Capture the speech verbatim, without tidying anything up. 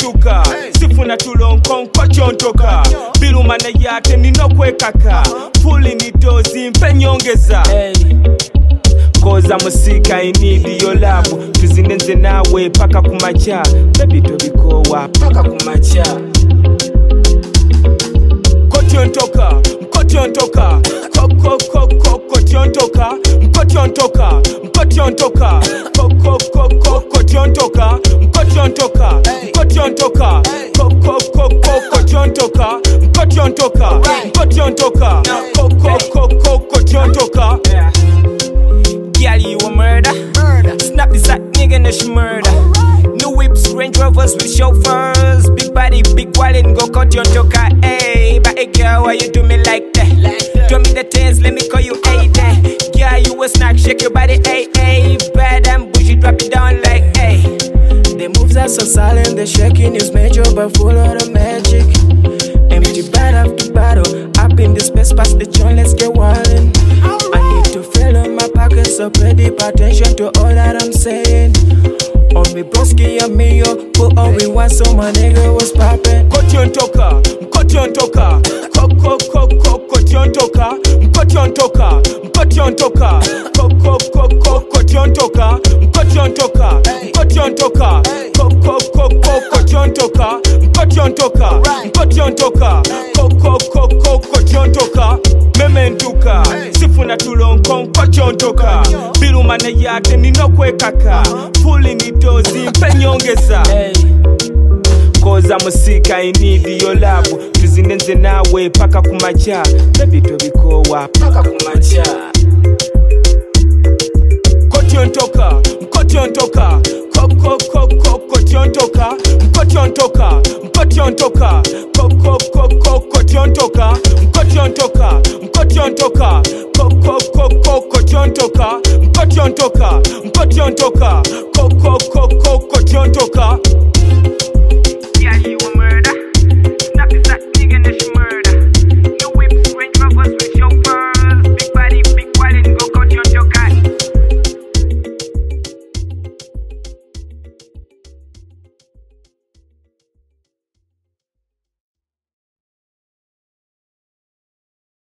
Mementuka sifuna tulonko nkochontoka Bilumana yate ninokwekaka Fuli ni dozi mpe nyongeza hey. Koza musika I need your love Tuzinenze nawe paka kumacha Baby tobikowa paka kumacha Kochontoka, mkochontoka Koko koko kochontoka Mkochontoka, mkochontoka Koko koko kochontoka Mkochontoka, mkochontoka Koko koko kochontoka Mkochontoka, mkochontoka Koko koko kochontoka Girl, you a murder. murder. Snap this hot nigga, no she murder. Right. New whips, Range Rovers with chauffeurs. Big body, big wallet, go cut your toka. Hey, but hey girl, why you do me like that? Like Throw me the tens, let me call you A day. Girl, you a snack, shake your body, hey, hey. Bad and bougie, drop it down like, hey. The moves are so silent, the shaking is major, but full of the magic. Empty bad after battle, up in the space, past the joint, let's get wildin'. I need to fill up my pockets, so pay deep attention to all that I'm saying. On me broski and me yo, put all we want, so my nigga was poppin'. Kochontoka, mkochontoka Koko koko kochontoka Mkochontoka, mkochontoka Koko koko kochontoka Mkochontoka, mkochontoka Koko koko kochontoka Mkochontoka, mkochontoka Koko koko kochontoka Mementuka sifuna tulonko nkochontoka Bilumana yate ninokwekaka Fuli ni dozi mpe nyongeza hey. Koza musika I need your love Tuzinenze nawe paka kumacha Baby tobikowa paka kumacha Kochontoka, mkochontoka Koko koko kochontoka Mkochontoka, mkochontoka Koko koko kochontoka Mkochontoka, mkochontoka Koko koko kochontoka Mkochontoka, mkochontoka Koko koko kochontoka